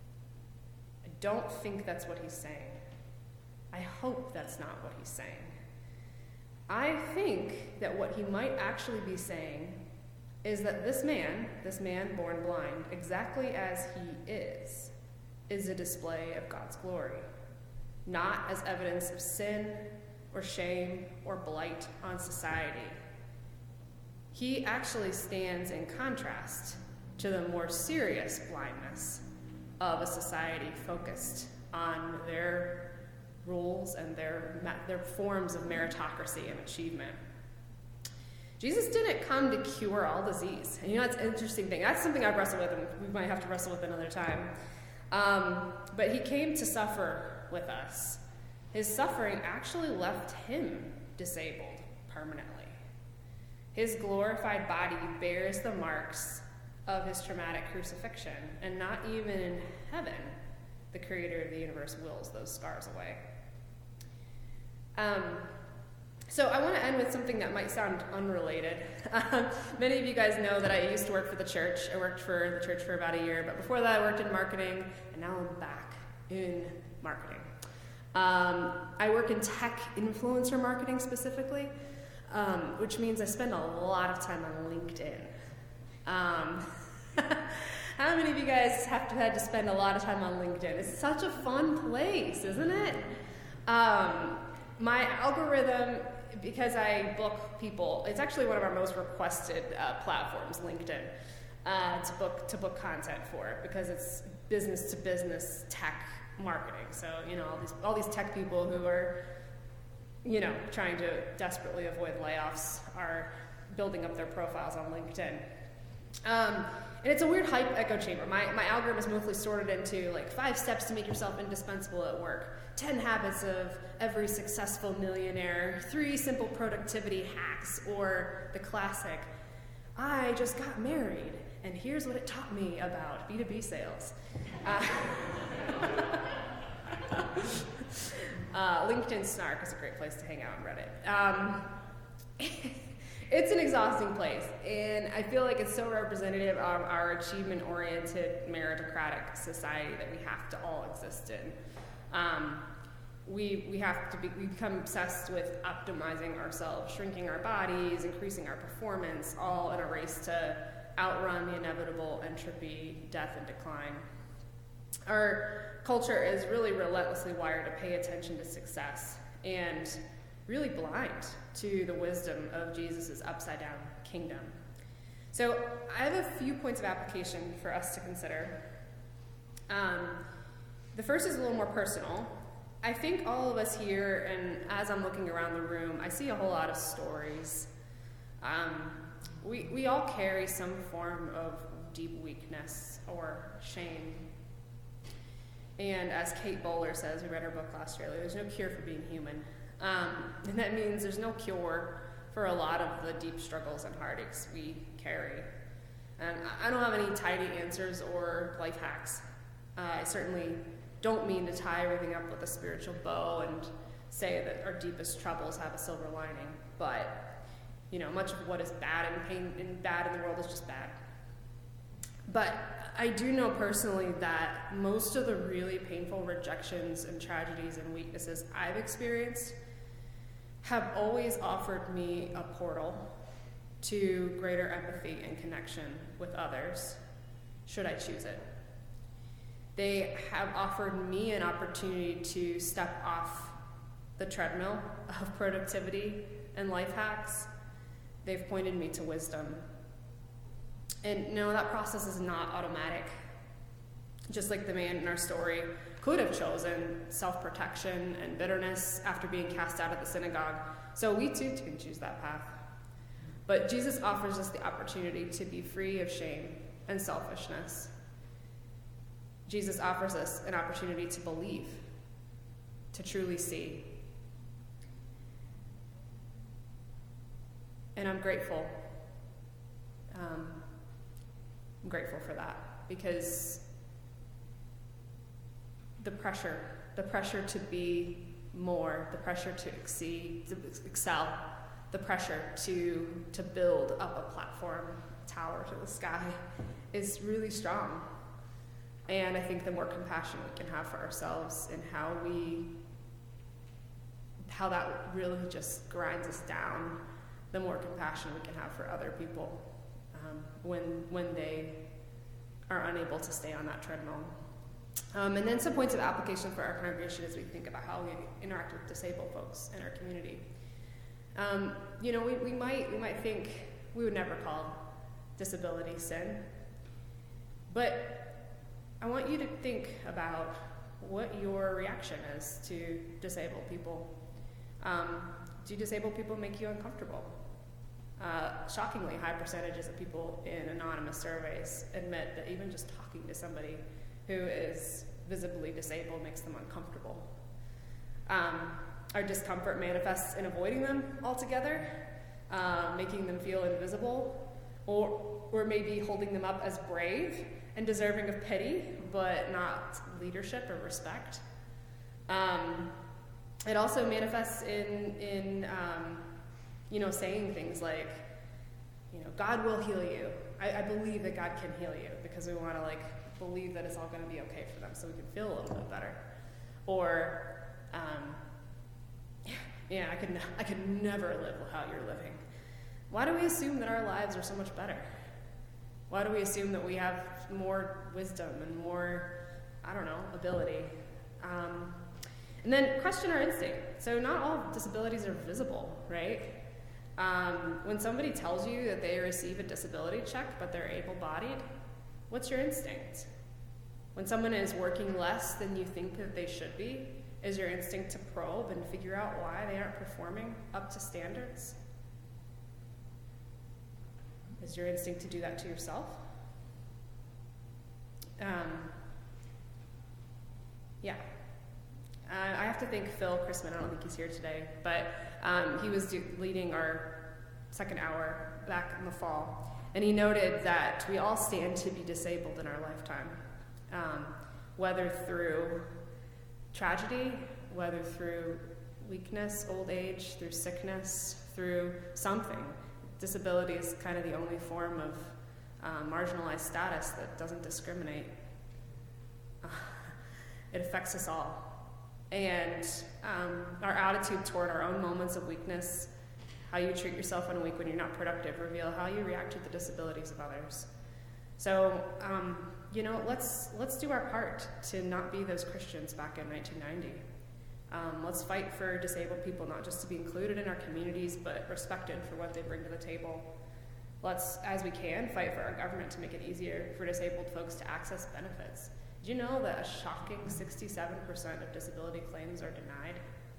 I don't think that's what he's saying. I hope that's not what he's saying. I think that what he might actually be saying is that this man, this man born blind, exactly as he is, is a display of God's glory, not as evidence of sin or shame or blight on society. He actually stands in contrast to the more serious blindness of a society focused on their rules and their, their forms of meritocracy and achievement. Jesus didn't come to cure all disease. And you know, that's an interesting thing. That's something I've wrestled with, and we might have to wrestle with another time. Um, but he came to suffer with us. His suffering actually left him disabled permanently. His glorified body bears the marks of his traumatic crucifixion, and not even in heaven, the creator of the universe wills those scars away. Um, so I want to end with something that might sound unrelated. Um, many of you guys know that I used to work for the church. I worked for the church for about a year, but before that I worked in marketing, and now I'm back in marketing. Um, I work in tech influencer marketing specifically, um, which means I spend a lot of time on LinkedIn. Um, how many of you guys have to, had to spend a lot of time on LinkedIn? It's such a fun place, isn't it? Um, my algorithm, because I book people, it's actually one of our most requested uh, platforms, LinkedIn, uh, to book to book content for, because it's business to business tech marketing. So, you know, all these all these tech people who are, you know, trying to desperately avoid layoffs are building up their profiles on LinkedIn. Um, and it's a weird hype echo chamber. My, my algorithm is mostly sorted into like five steps to make yourself indispensable at work, ten habits of every successful millionaire, three simple productivity hacks, or the classic, I just got married, and here's what it taught me about B two B sales. Uh, uh, LinkedIn Snark is a great place to hang out on Reddit. Um, It's an exhausting place, and I feel like it's so representative of our achievement-oriented, meritocratic society that we have to all exist in. Um, we we have to be, we become obsessed with optimizing ourselves, shrinking our bodies, increasing our performance, all in a race to outrun the inevitable entropy, death, and decline. Our culture is really relentlessly wired to pay attention to success and really blind to the wisdom of Jesus' upside-down kingdom. So I have a few points of application for us to consider. Um, the first is a little more personal. I think all of us here, and as I'm looking around the room, I see a whole lot of stories. Um, we, we all carry some form of deep weakness or shame. And as Kate Bowler says, we read her book last year, there's no cure for being human. Um, and that means there's no cure for a lot of the deep struggles and heartaches we carry. And I don't have any tidy answers or life hacks. Uh, I certainly don't mean to tie everything up with a spiritual bow and say that our deepest troubles have a silver lining. But, you know, much of what is bad and pain and bad in the world is just bad. But I do know personally that most of the really painful rejections and tragedies and weaknesses I've experienced have always offered me a portal to greater empathy and connection with others, should I choose it. They have offered me an opportunity to step off the treadmill of productivity and life hacks. They've pointed me to wisdom. And no, that process is not automatic. Just like the man in our story could have chosen self-protection and bitterness after being cast out of the synagogue, so we too can choose that path. But Jesus offers us the opportunity to be free of shame and selfishness. Jesus offers us an opportunity to believe, to truly see. And I'm grateful. Um, I'm grateful for that, because the pressure, the pressure to be more, the pressure to exceed, to excel, the pressure to to build up a platform, tower to the sky, is really strong. And I think the more compassion we can have for ourselves and how we, how that really just grinds us down, the more compassion we can have for other people um, when when they are unable to stay on that treadmill. Um, and then some points of application for our congregation as we think about how we interact with disabled folks in our community. Um, you know, we, we might we might think we would never call disability sin, but I want you to think about what your reaction is to disabled people. Um, do disabled people make you uncomfortable? Uh, shockingly high percentages of people in anonymous surveys admit that even just talking to somebody who is visibly disabled makes them uncomfortable. Um, our discomfort manifests in avoiding them altogether, uh, making them feel invisible, or, or maybe holding them up as brave and deserving of pity, but not leadership or respect. Um, it also manifests in, in um, you know, saying things like, you know, God will heal you. I, I believe that God can heal you, because we want to like believe that it's all going to be okay for them so we can feel a little bit better. Or, um, yeah, I could, ne- I could never live how you're living. Why do we assume that our lives are so much better? Why do we assume that we have more wisdom and more, I don't know, ability? Um, and then question our instinct. So not all disabilities are visible, right? Um, when somebody tells you that they receive a disability check but they're able-bodied, what's your instinct? When someone is working less than you think that they should be, is your instinct to probe and figure out why they aren't performing up to standards? Is your instinct to do that to yourself? Um, yeah. Uh, I have to thank Phil Chrisman. I don't think he's here today, but um, he was do- leading our second hour back in the fall, and he noted that we all stand to be disabled in our lifetime, um, whether through tragedy, whether through weakness, old age, through sickness, through something. Disability is kind of the only form of uh, marginalized status that doesn't discriminate. Uh, it affects us all. And um, our attitude toward our own moments of weakness, how you treat yourself in a week when you're not productive, reveal how you react to the disabilities of others. So, um, you know, let's let's do our part to not be those Christians back in nineteen ninety. Um, let's fight for disabled people, not just to be included in our communities, but respected for what they bring to the table. Let's, as we can, fight for our government to make it easier for disabled folks to access benefits. Did you know that a shocking sixty-seven percent of disability claims are denied?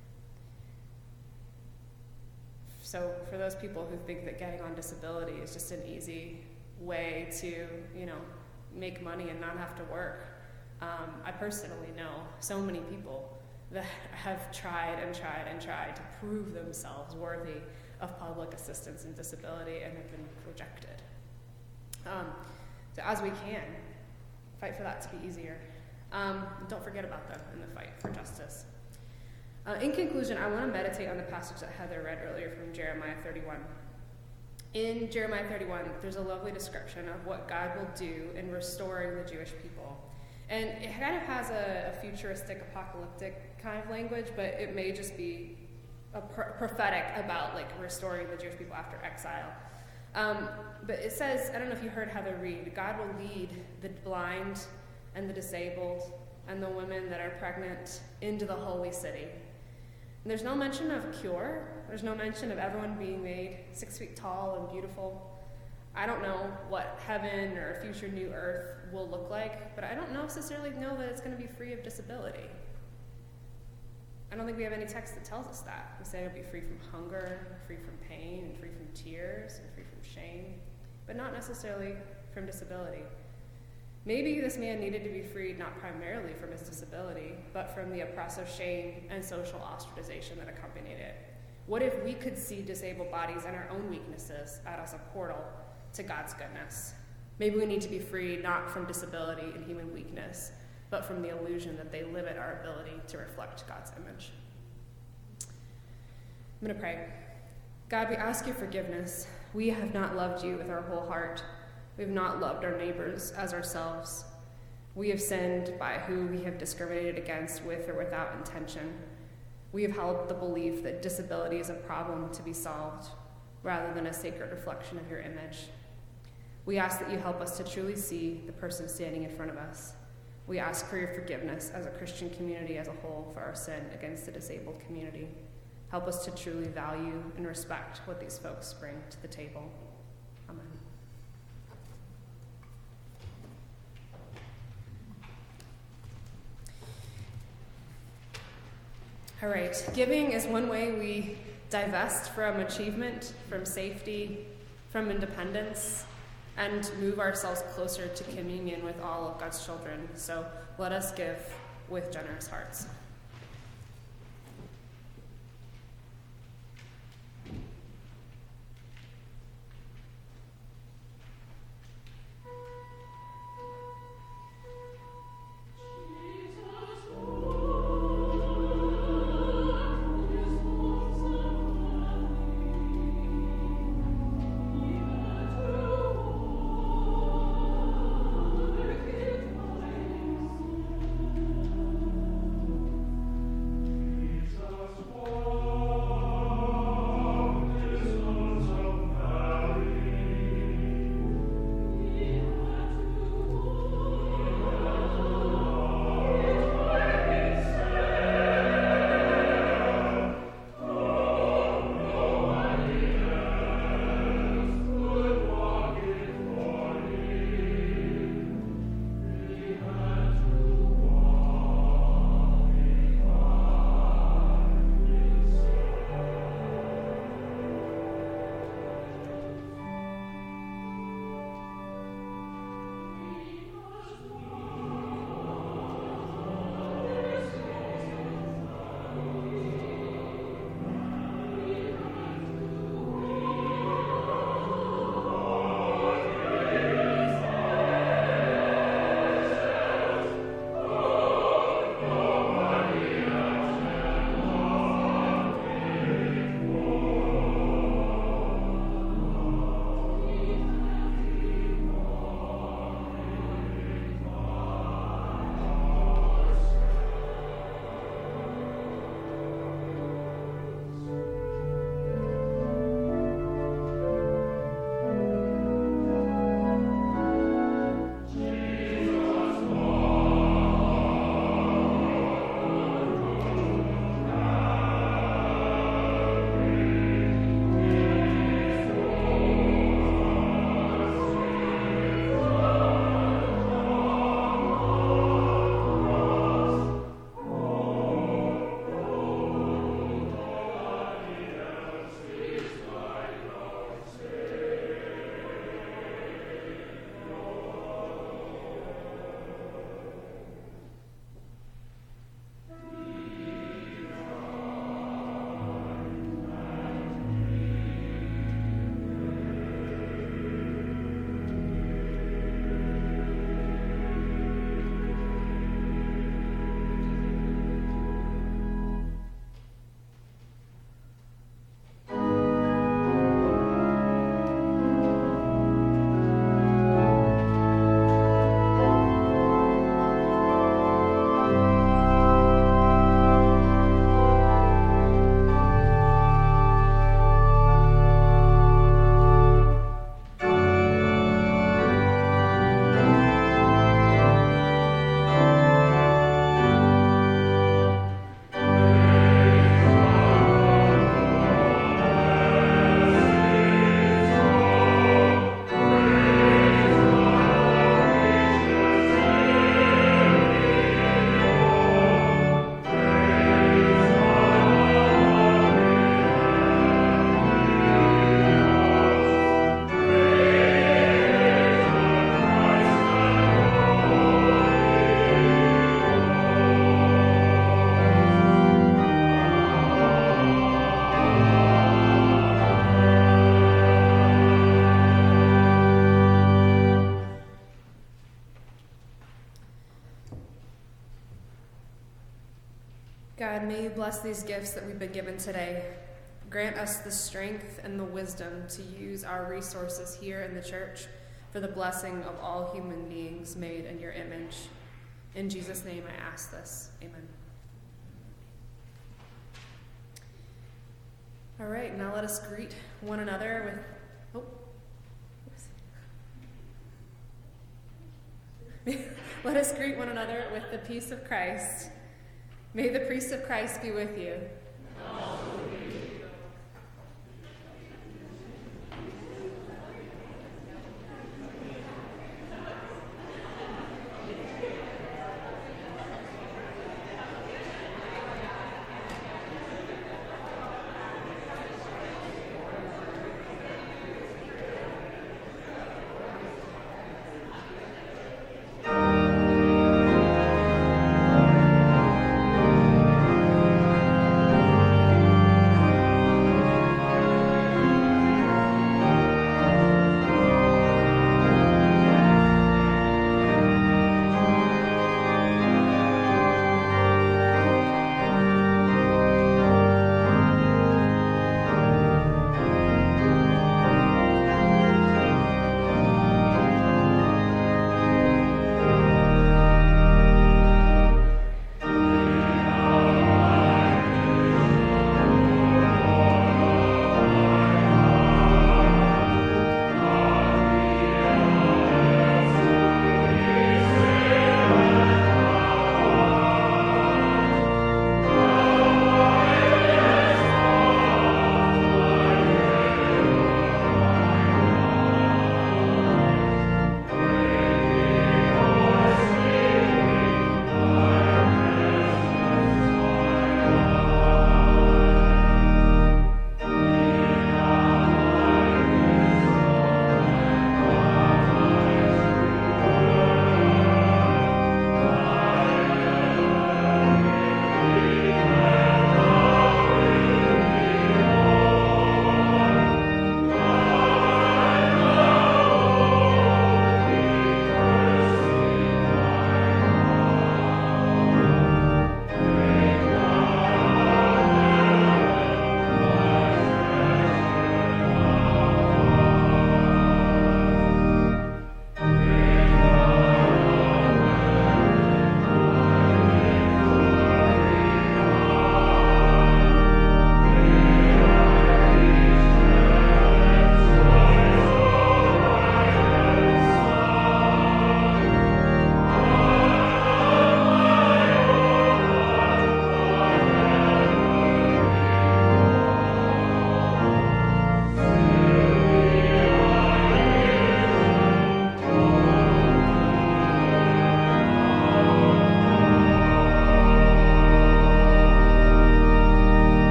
So for those people who think that getting on disability is just an easy way to, you know, make money and not have to work, um, I personally know so many people that have tried and tried and tried to prove themselves worthy of public assistance in disability and have been rejected. Um, so as we can, fight for that to be easier. Um, don't forget about them in the fight for justice. Uh, in conclusion, I want to meditate on the passage that Heather read earlier from Jeremiah thirty-one. In Jeremiah thirty-one, there's a lovely description of what God will do in restoring the Jewish people. And it kind of has a, a futuristic, apocalyptic kind of language, but it may just be a pro- prophetic about like restoring the Jewish people after exile. Um, but it says, I don't know if you heard Heather read, God will lead the blind and the disabled and the women that are pregnant into the holy city. And there's no mention of a cure. There's no mention of everyone being made six feet tall and beautiful. I don't know what heaven or a future new earth will look like, but I don't necessarily know that it's going to be free of disability. I don't think we have any text that tells us that. We say it'll be free from hunger, free from pain, and free from tears, and free from shame, but not necessarily from disability. Maybe this man needed to be freed not primarily from his disability, but from the oppressive shame and social ostracization that accompanied it. What if we could see disabled bodies and our own weaknesses as a portal to God's goodness? Maybe we need to be freed not from disability and human weakness, but from the illusion that they limit our ability to reflect God's image. I'm going to pray. God, we ask your forgiveness. We have not loved you with our whole heart. We have not loved our neighbors as ourselves. We have sinned by who we have discriminated against with or without intention. We have held the belief that disability is a problem to be solved rather than a sacred reflection of your image. We ask that you help us to truly see the person standing in front of us. We ask for your forgiveness as a Christian community as a whole for our sin against the disabled community. Help us to truly value and respect what these folks bring to the table. Amen. All right, giving is one way we divest from achievement, from safety, from independence, and move ourselves closer to communion with all of God's children. So let us give with generous hearts. God, may you bless these gifts that we've been given today. Grant us the strength and the wisdom to use our resources here in the church for the blessing of all human beings made in your image. In Jesus' name I ask this. Amen. All right, now let us greet one another with... Oh. Let us greet one another with the peace of Christ. May the peace of Christ be with you. And also with you.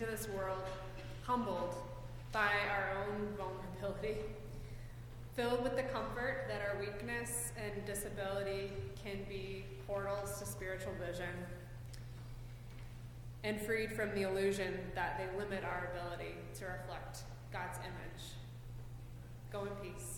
into this world humbled by our own vulnerability, filled with the comfort that our weakness and disability can be portals to spiritual vision, and freed from the illusion that they limit our ability to reflect God's image. Go in peace.